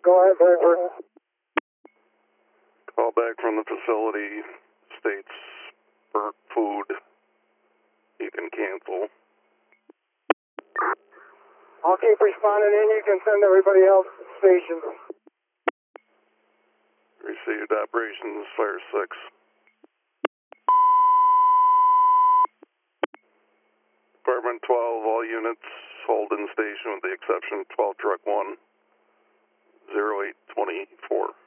Go ahead, Frankfurt. Call back from the facility states burnt food. You can cancel. I'll keep responding in. You can send everybody else to the station. Received operations, Fire 6. Department 12, all units hold in station with the exception of 12 Truck 1, 0824.